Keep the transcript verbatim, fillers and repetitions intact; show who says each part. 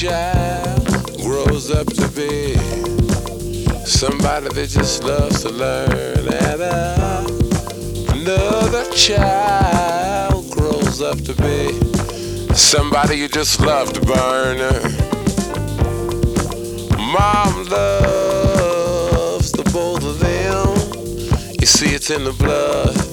Speaker 1: child grows up to be somebody that just loves to learn, and uh, another child grows up to be somebody you just love to burn. Mom loves the both of them. You see, it's in the blood.